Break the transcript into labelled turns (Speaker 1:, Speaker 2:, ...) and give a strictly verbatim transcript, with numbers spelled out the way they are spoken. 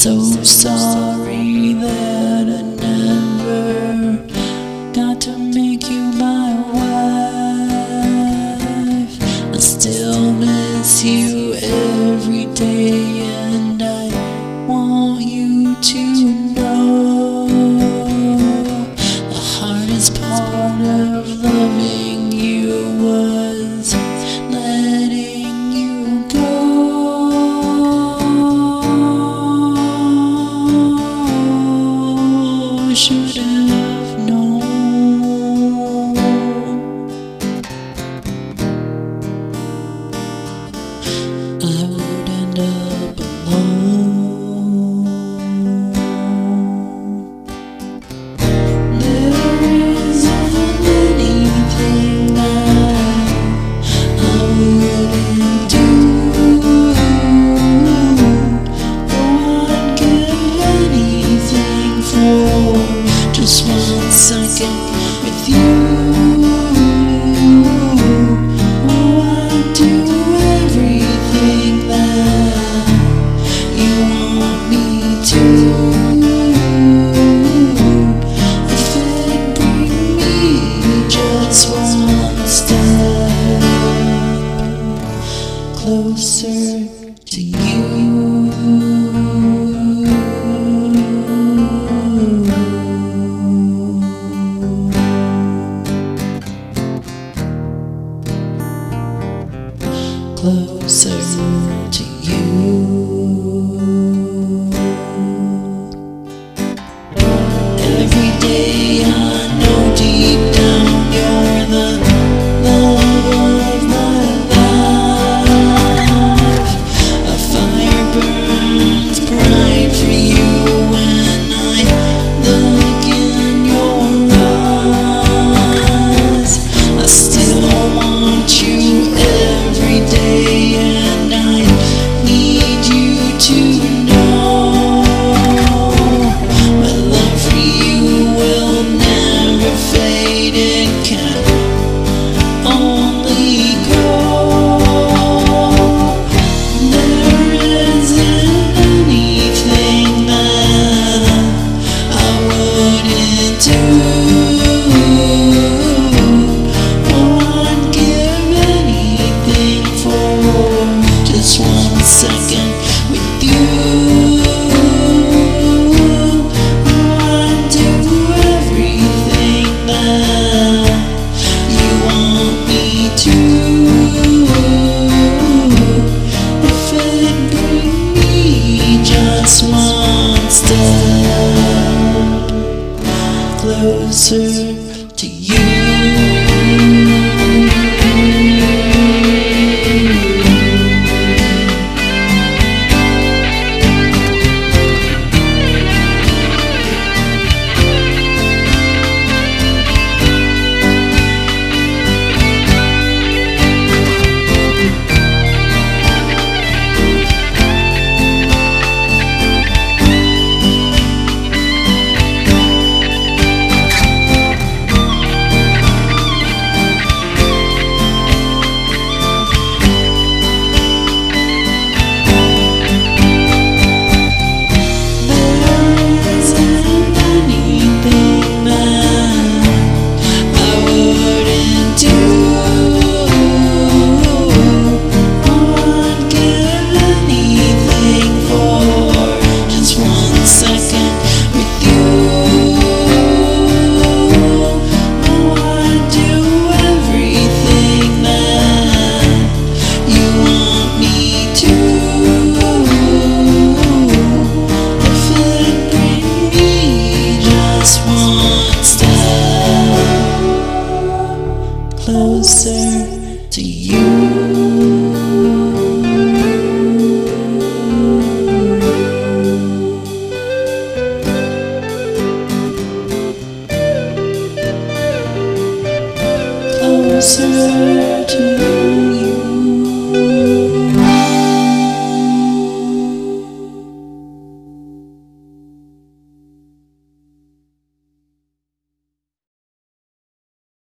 Speaker 1: so sorry that I never got to make you my wife. I still miss you every day, and I want you to know the hardest part of loving you was letting you go. I should have known I would end up alone. There isn't anything that I wouldn't do. Oh, I'd give anything for just one second with you. Oh, I'd do everything that you want me to. If it'd bring me just one step closer to you. Closer to you. Every day I know deep down you're the love of my life. A fire burns bright for you when I look in your eyes. I still want you every day, and I need you to know my love for you will never fade. It can only grow. There isn't anything that I wouldn't do. Just one second with you. I'd do everything that you want me to. If it'd bring me just one step closer to you. Closer to you. Closer to you.